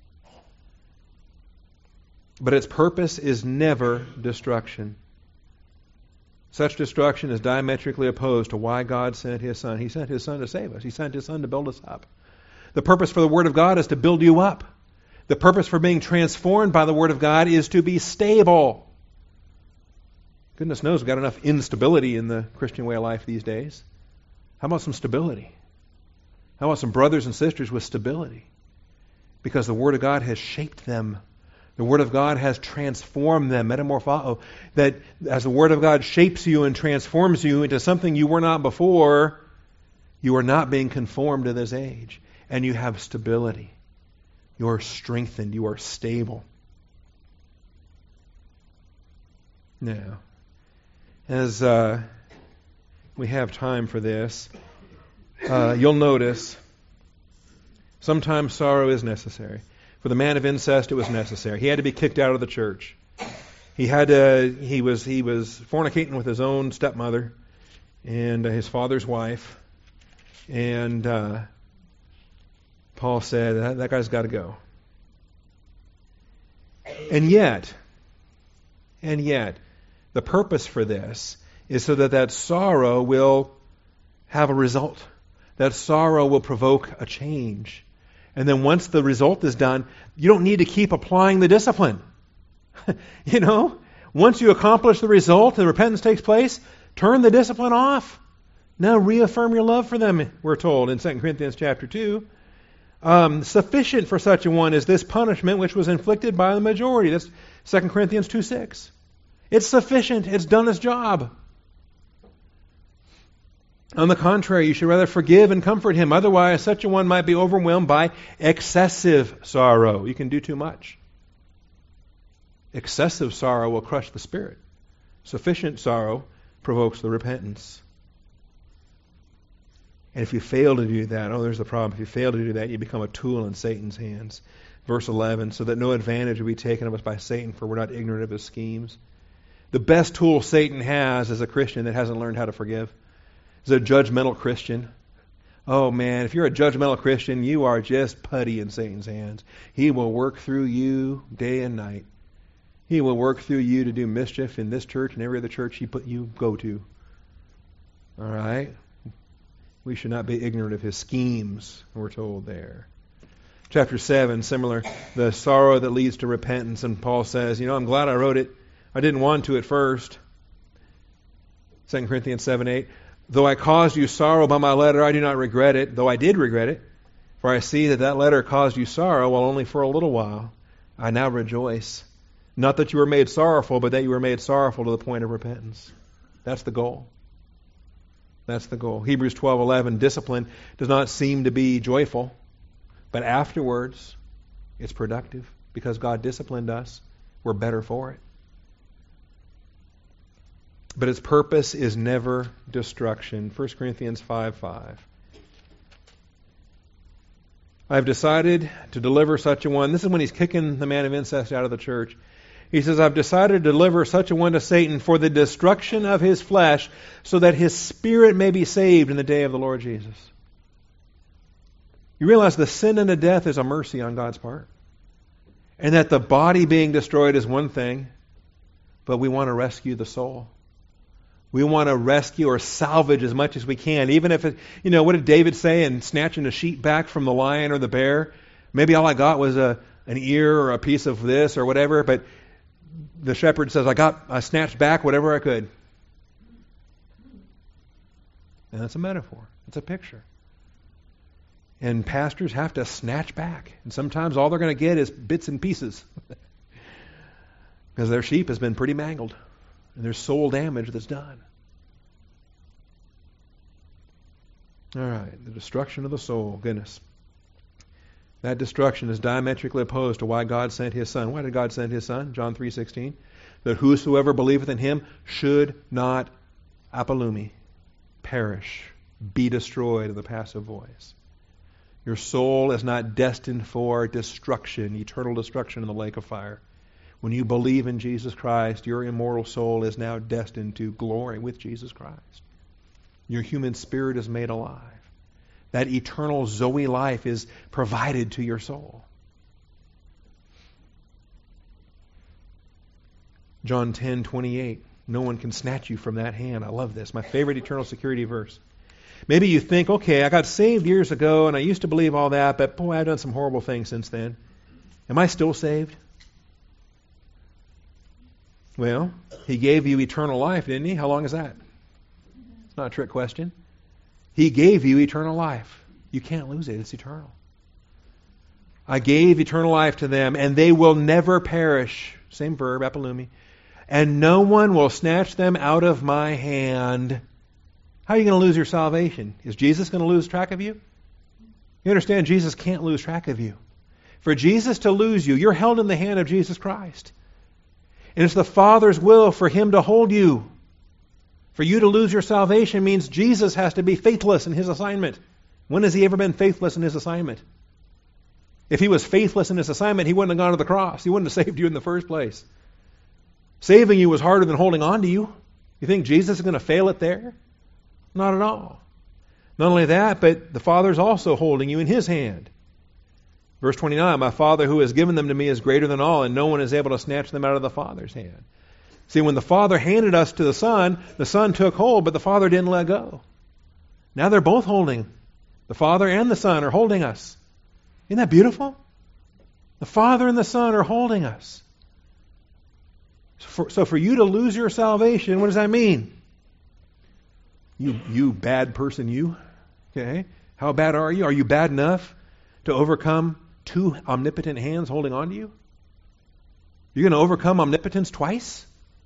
But its purpose is never destruction. Such destruction is diametrically opposed to why God sent his Son. He sent his Son to save us. He sent his Son to build us up. The purpose for the Word of God is to build you up. The purpose for being transformed by the Word of God is to be stable. Goodness knows we've got enough instability in the Christian way of life these days. How about some stability? How about some brothers and sisters with stability? Because the Word of God has shaped them. The Word of God has transformed them, metamorpho, that as the Word of God shapes you and transforms you into something you were not before, you are not being conformed to this age. And you have stability. You are strengthened. You are stable. Now, as uh, we have time for this, uh, you'll notice sometimes sorrow is necessary. For the man of incest, it was necessary. He had to be kicked out of the church. He had to. He was. He was fornicating with his own stepmother and uh, his father's wife. And uh, Paul said that, that guy's got to go. And yet, and yet, the purpose for this is so that that sorrow will have a result. That sorrow will provoke a change. And then once the result is done, you don't need to keep applying the discipline. You know, once you accomplish the result and repentance takes place, turn the discipline off. Now reaffirm your love for them, we're told in Second Corinthians chapter two. Um, sufficient for such a one is this punishment which was inflicted by the majority. That's Second Corinthians two six. It's sufficient. It's done its job. On the contrary, you should rather forgive and comfort him. Otherwise, such a one might be overwhelmed by excessive sorrow. You can do too much. Excessive sorrow will crush the spirit. Sufficient sorrow provokes the repentance. And if you fail to do that, oh, there's the problem. If you fail to do that, you become a tool in Satan's hands. Verse eleven, so that no advantage will be taken of us by Satan, for we're not ignorant of his schemes. The best tool Satan has is a Christian that hasn't learned how to forgive. Is a judgmental Christian. Oh man, if you're a judgmental Christian, you are just putty in Satan's hands. He will work through you day and night. He will work through you to do mischief in this church and every other church you put you go to. All right? We should not be ignorant of his schemes, we're told there. Chapter seven, similar, the sorrow that leads to repentance. And Paul says, you know, I'm glad I wrote it. I didn't want to at first. Second Corinthians seven eight. Though I caused you sorrow by my letter, I do not regret it, though I did regret it. For I see that that letter caused you sorrow, while only for a little while. I now rejoice. Not that you were made sorrowful, but that you were made sorrowful to the point of repentance. That's the goal. That's the goal. Hebrews twelve eleven. Discipline does not seem to be joyful, but afterwards it's productive. Because God disciplined us, we're better for it. But its purpose is never destruction. First Corinthians five five. I've decided to deliver such a one. This is when he's kicking the man of incest out of the church. He says, I've decided to deliver such a one to Satan for the destruction of his flesh, so that his spirit may be saved in the day of the Lord Jesus. You realize the sin and the death is a mercy on God's part. And that the body being destroyed is one thing, but we want to rescue the soul. We want to rescue or salvage as much as we can. Even if, it, you know, what did David say in snatching a sheep back from the lion or the bear? Maybe all I got was a an ear or a piece of this or whatever, but the shepherd says, I got, I snatched back whatever I could. And that's a metaphor. It's a picture. And pastors have to snatch back. And sometimes all they're going to get is bits and pieces. Because their sheep has been pretty mangled. And there's soul damage that's done. All right, the destruction of the soul. Goodness. That destruction is diametrically opposed to why God sent His Son. Why did God send His Son? John three sixteen. That whosoever believeth in Him should not, apolumi, perish, be destroyed in the passive voice. Your soul is not destined for destruction, eternal destruction in the lake of fire. When you believe in Jesus Christ, your immortal soul is now destined to glory with Jesus Christ. Your human spirit is made alive. That eternal Zoe life is provided to your soul. John ten twenty-eight. No one can snatch you from that hand. I love this. My favorite eternal security verse. Maybe you think, okay, I got saved years ago and I used to believe all that, but boy, I've done some horrible things since then. Am I still saved? Well, He gave you eternal life, didn't He? How long is that? It's not a trick question. He gave you eternal life. You can't lose it. It's eternal. I gave eternal life to them, and they will never perish. Same verb, apolumi. And no one will snatch them out of my hand. How are you going to lose your salvation? Is Jesus going to lose track of you? You understand, Jesus can't lose track of you. For Jesus to lose you, you're held in the hand of Jesus Christ. And it's the Father's will for Him to hold you. For you to lose your salvation means Jesus has to be faithless in His assignment. When has He ever been faithless in His assignment? If He was faithless in His assignment, He wouldn't have gone to the cross. He wouldn't have saved you in the first place. Saving you was harder than holding on to you. You think Jesus is going to fail it there? Not at all. Not only that, but the Father's also holding you in His hand. Verse twenty-nine, my Father who has given them to me is greater than all, and no one is able to snatch them out of the Father's hand. See, when the Father handed us to the Son, the Son took hold, but the Father didn't let go. Now they're both holding. The Father and the Son are holding us. Isn't that beautiful? The Father and the Son are holding us. So for, so for you to lose your salvation, what does that mean? You, you bad person, you. Okay? How bad are you? Are you bad enough to overcome two omnipotent hands holding on to you? You're going to overcome omnipotence twice?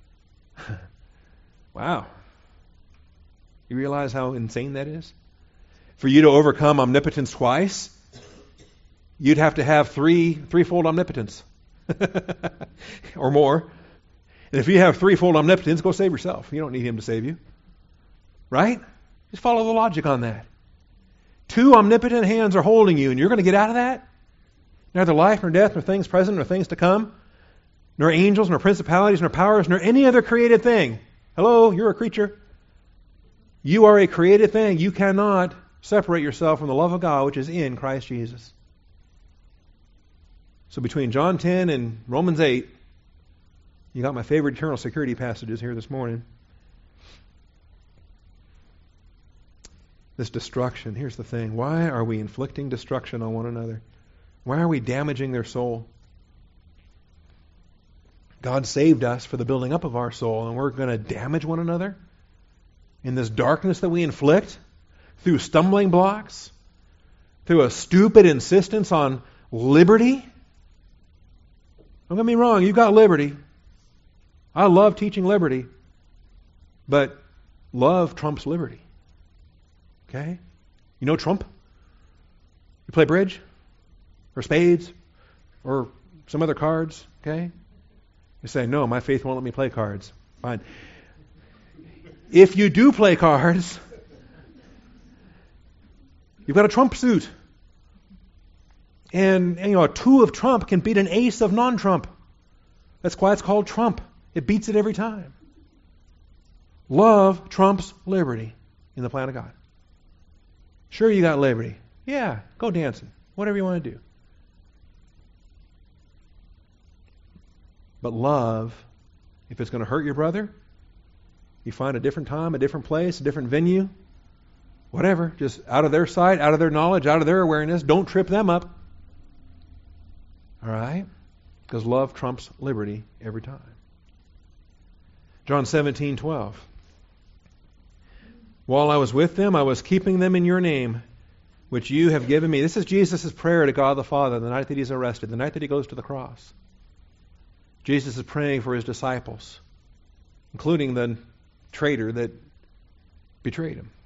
Wow. You realize how insane that is? For you to overcome omnipotence twice, you'd have to have three, threefold omnipotence. Or more. And if you have threefold omnipotence, go save yourself. You don't need Him to save you. Right? Just follow the logic on that. Two omnipotent hands are holding you, and you're going to get out of that? Neither life nor death, nor things present, nor things to come, nor angels, nor principalities, nor powers, nor any other created thing. Hello, you're a creature. You are a created thing. You cannot separate yourself from the love of God which is in Christ Jesus. So between John ten and Romans eight, you got my favorite eternal security passages here this morning. This destruction. Here's the thing. Why are we inflicting destruction on one another? Why are we damaging their soul? God saved us for the building up of our soul, and we're going to damage one another in this darkness that we inflict through stumbling blocks, through a stupid insistence on liberty. Don't get me wrong, you've got liberty. I love teaching liberty, but love trumps liberty. Okay? You know Trump? You play bridge? Or spades? Or some other cards? Okay? You say, no, my faith won't let me play cards. Fine. If you do play cards, you've got a Trump suit. And, and you know, a two of Trump can beat an ace of non-Trump. That's why it's called Trump. It beats it every time. Love trumps liberty in the plan of God. Sure, you got liberty. Yeah, go dancing. Whatever you want to do. But love, if it's going to hurt your brother, you find a different time, a different place, a different venue, whatever, just out of their sight, out of their knowledge, out of their awareness. Don't trip them up. All right? Because love trumps liberty every time. John seventeen twelve. While I was with them, I was keeping them in your name, which you have given me. This is Jesus' prayer to God the Father the night that he's arrested, the night that he goes to the cross. Jesus is praying for his disciples, including the traitor that betrayed him.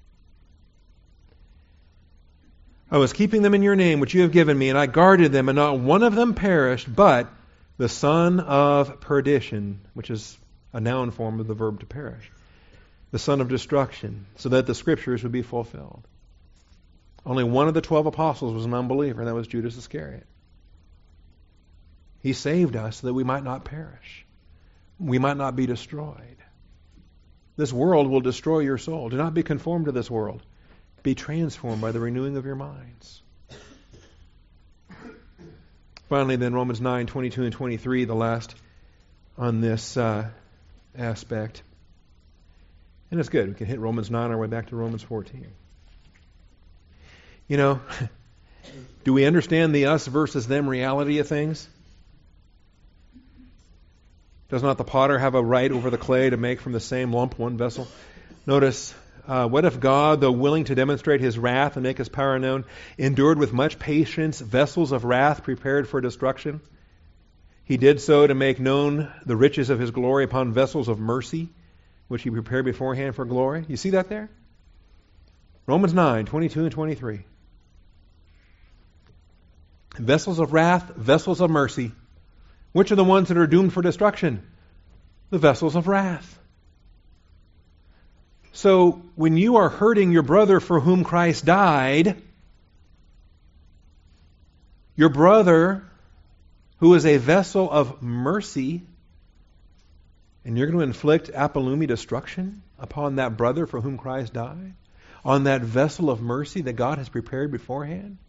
I was keeping them in your name, which you have given me, and I guarded them, and not one of them perished, but the son of perdition, which is a noun form of the verb to perish, the son of destruction, so that the scriptures would be fulfilled. Only one of the twelve apostles was an unbeliever, and that was Judas Iscariot. He saved us so that we might not perish. We might not be destroyed. This world will destroy your soul. Do not be conformed to this world. Be transformed by the renewing of your minds. Finally, then, Romans nine, twenty-two and twenty-three, the last on this uh, aspect. And it's good. We can hit Romans nine on our way back to Romans fourteen. You know, do we understand the us versus them reality of things? Does not the potter have a right over the clay to make from the same lump one vessel? Notice, uh, what if God, though willing to demonstrate his wrath and make his power known, endured with much patience vessels of wrath prepared for destruction? He did so to make known the riches of his glory upon vessels of mercy, which he prepared beforehand for glory. You see that there? Romans nine, twenty-two and twenty-three. Vessels of wrath, vessels of mercy. Which are the ones that are doomed for destruction? The vessels of wrath. So, when you are hurting your brother for whom Christ died, your brother, who is a vessel of mercy, and you're going to inflict apolumi destruction upon that brother for whom Christ died, on that vessel of mercy that God has prepared beforehand?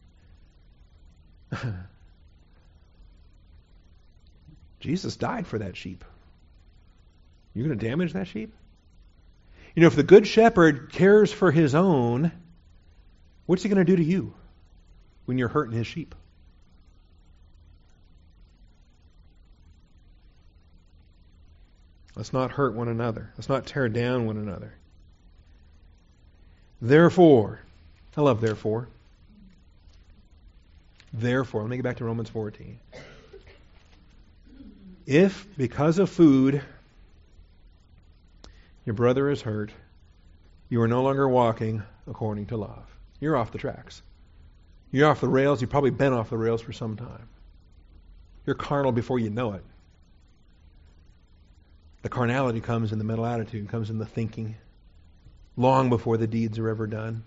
Jesus died for that sheep. You're going to damage that sheep? You know, if the good shepherd cares for his own, what's he going to do to you when you're hurting his sheep? Let's not hurt one another. Let's not tear down one another. Therefore, I love therefore. Therefore, let me get back to Romans fourteen. If, because of food, your brother is hurt, you are no longer walking according to love. You're off the tracks. You're off the rails. You've probably been off the rails for some time. You're carnal before you know it. The carnality comes in the mental attitude, comes in the thinking, long before the deeds are ever done.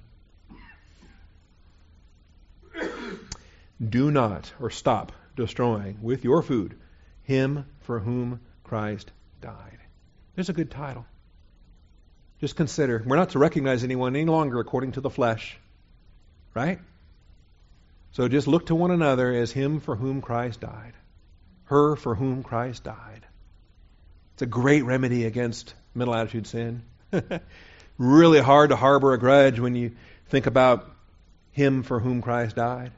Do not, or stop, destroying with your food him for whom Christ died. There's a good title. Just consider, we're not to recognize anyone any longer according to the flesh. Right? So just look to one another as him for whom Christ died. Her for whom Christ died. It's a great remedy against mental attitude sin. really hard to harbor a grudge when you think about him for whom Christ died.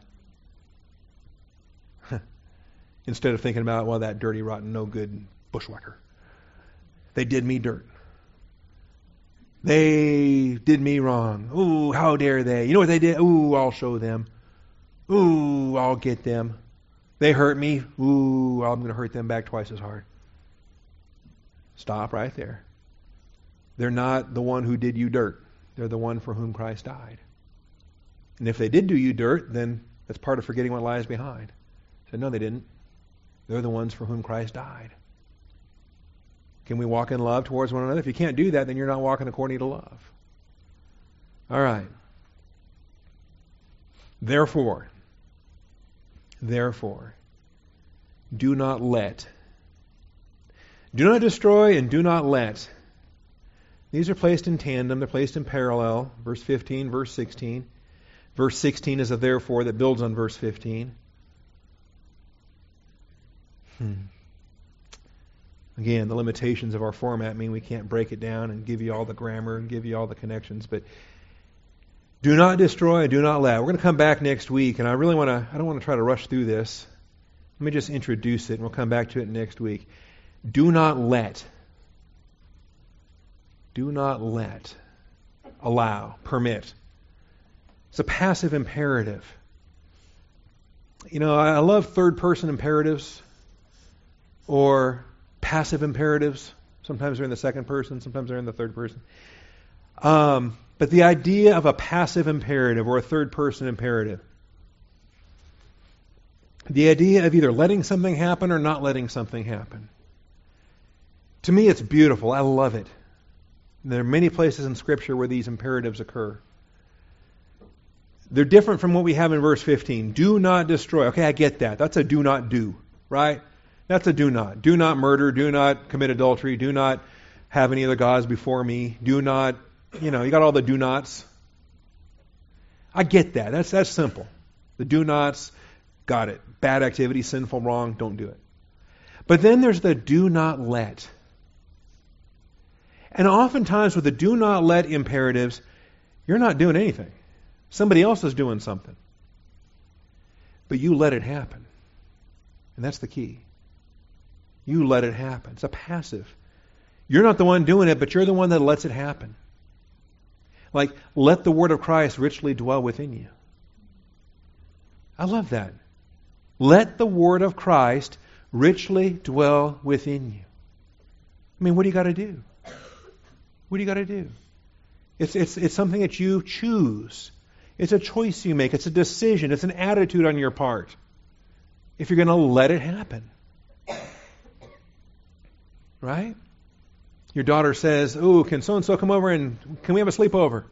Instead of thinking about, well, that dirty, rotten, no good bushwhacker. They did me dirt. They did me wrong. Ooh, how dare they? You know what they did? Ooh, I'll show them. Ooh, I'll get them. They hurt me. Ooh, I'm going to hurt them back twice as hard. Stop right there. They're not the one who did you dirt. They're the one for whom Christ died. And if they did do you dirt, then that's part of forgetting what lies behind. I said, no, they didn't. They're the ones for whom Christ died. Can we walk in love towards one another? If you can't do that, then you're not walking according to love. All right. Therefore, therefore, do not let. Do not destroy and do not let. These are placed in tandem. They're placed in parallel. Verse fifteen, verse sixteen. Verse sixteen is a therefore that builds on verse fifteen. Hmm. Again, the limitations of our format mean we can't break it down and give you all the grammar and give you all the connections. But do not destroy and do not let. We're going to come back next week, and I really want to, I don't want to try to rush through this. Let me just introduce it, and we'll come back to it next week. Do not let. Do not let. Allow. Permit. It's a passive imperative. You know, I love third-person imperatives or passive imperatives. Sometimes they're in the second person, sometimes they're in the third person. Um, but the idea of a passive imperative or a third-person imperative, the idea of either letting something happen or not letting something happen, to me it's beautiful. I love it. There are many places in Scripture where these imperatives occur. They're different from what we have in verse fifteen. Do not destroy. Okay, I get that. That's a do not do, right? That's a do not. Do not murder. Do not commit adultery. Do not have any other gods before me. Do not, you know, you got all the do nots. I get that. That's that's simple. The do nots, got it. Bad activity, sinful, wrong, don't do it. But then there's the do not let. And oftentimes with the do not let imperatives, you're not doing anything. Somebody else is doing something. But you let it happen. And that's the key. You let it happen. It's a passive. You're not the one doing it, but you're the one that lets it happen. Like, let the word of Christ richly dwell within you. I love that. Let the word of Christ richly dwell within you. I mean, what do you got to do? What do you got to do? It's, it's, it's something that you choose. It's a choice you make. It's a decision. It's an attitude on your part. If you're going to let it happen. Right? Your daughter says, oh, can so-and-so come over and can we have a sleepover?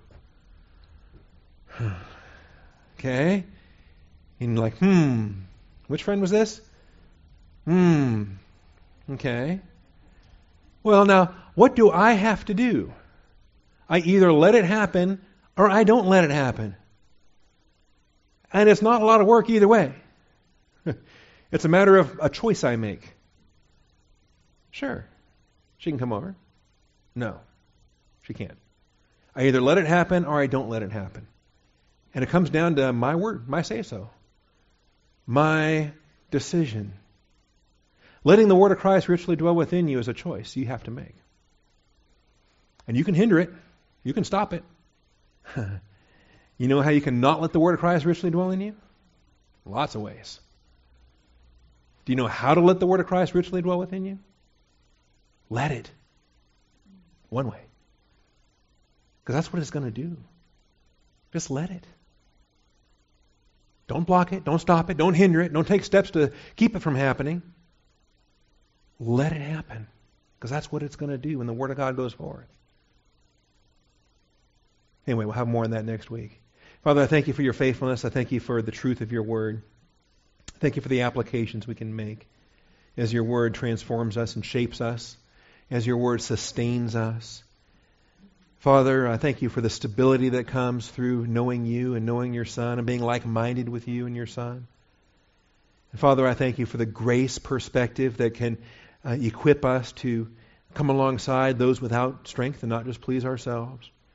Okay. And you're like, hmm, which friend was this? Hmm, okay. Well, now, what do I have to do? I either let it happen or I don't let it happen. And it's not a lot of work either way. It's a matter of a choice I make. Sure. She can come over. No, she can't. I either let it happen or I don't let it happen. And it comes down to my word, my say-so. My decision. Letting the word of Christ richly dwell within you is a choice you have to make. And you can hinder it. You can stop it. You know how you can not let the word of Christ richly dwell in you? Lots of ways. Do you know how to let the word of Christ richly dwell within you? Let it. One way. Because that's what it's going to do. Just let it. Don't block it. Don't stop it. Don't hinder it. Don't take steps to keep it from happening. Let it happen. Because that's what it's going to do when the Word of God goes forth. Anyway, we'll have more on that next week. Father, I thank you for your faithfulness. I thank you for the truth of your Word. Thank you for the applications we can make as your Word transforms us and shapes us, as your Word sustains us. Father, I thank you for the stability that comes through knowing you and knowing your Son and being like-minded with you and your Son. And Father, I thank you for the grace perspective that can uh, equip us to come alongside those without strength and not just please ourselves.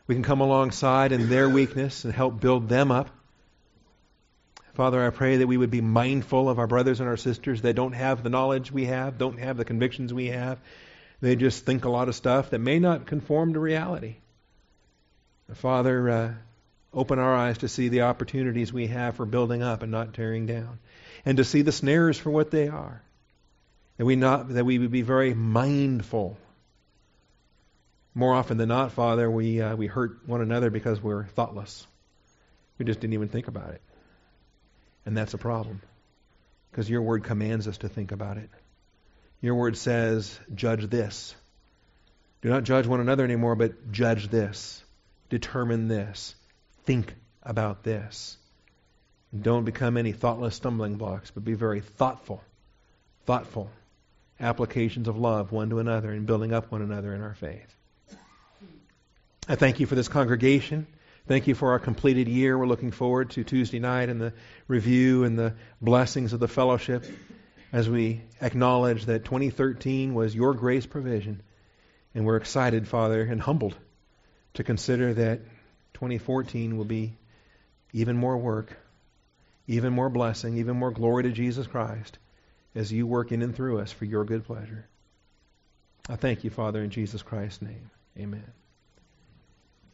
We can come alongside in their weakness and help build them up. Father, I pray that we would be mindful of our brothers and our sisters that don't have the knowledge we have, don't have the convictions we have. They just think a lot of stuff that may not conform to reality. Father, uh, open our eyes to see the opportunities we have for building up and not tearing down, and to see the snares for what they are. That we not that we would be very mindful. More often than not, Father, we uh, we hurt one another because we're thoughtless. We just didn't even think about it. And that's a problem, because your word commands us to think about it. Your word says, judge this. Do not judge one another anymore, but judge this. Determine this. Think about this. Don't become any thoughtless stumbling blocks, but be very thoughtful, thoughtful applications of love one to another and building up one another in our faith. I thank you for this congregation. Thank you for our completed year. We're looking forward to Tuesday night and the review and the blessings of the fellowship as we acknowledge that twenty thirteen was your grace provision. And we're excited, Father, and humbled to consider that twenty fourteen will be even more work, even more blessing, even more glory to Jesus Christ as you work in and through us for your good pleasure. I thank you, Father, in Jesus Christ's name. Amen.